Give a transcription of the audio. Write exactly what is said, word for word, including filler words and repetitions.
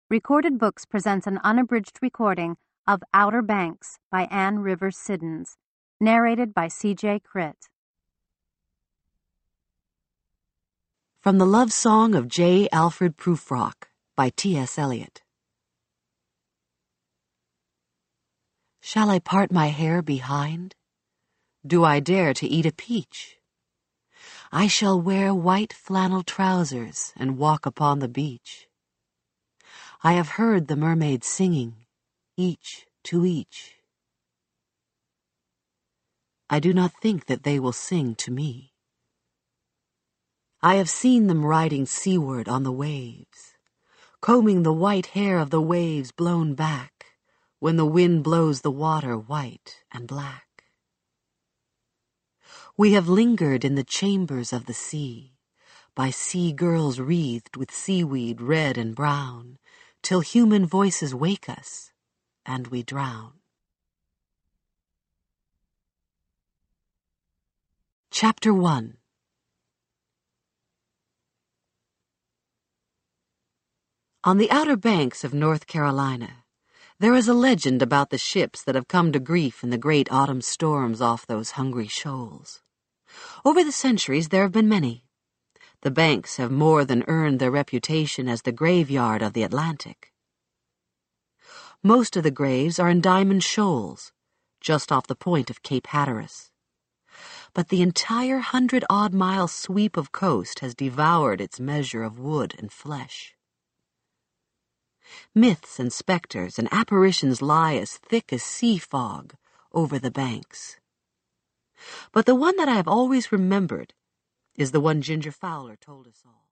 Recorded Books presents an unabridged recording of Outer Banks by Anne Rivers Siddons, narrated by C J Critt. From the Love Song of J. Alfred Prufrock by T S Eliot. Shall I part my hair behind? Do I dare to eat a peach? I shall wear white flannel trousers and walk upon the beach. I have heard the mermaids singing, each to each. I do not think that they will sing to me. I have seen them riding seaward on the waves, combing the white hair of the waves blown back when the wind blows the water white and black. We have lingered in the chambers of the sea, by sea girls wreathed with seaweed red and brown, till human voices wake us, and we drown. Chapter one. On the Outer Banks of North Carolina, there is a legend about the ships that have come to grief in the great autumn storms off those hungry shoals. Over the centuries there have been many. The banks have more than earned their reputation as the graveyard of the Atlantic. Most of the graves are in Diamond Shoals, just off the point of Cape Hatteras. But the entire hundred-odd mile sweep of coast has devoured its measure of wood and flesh. Myths and specters and apparitions lie as thick as sea fog over the banks. But the one that I have always remembered is the one Ginger Fowler told us all.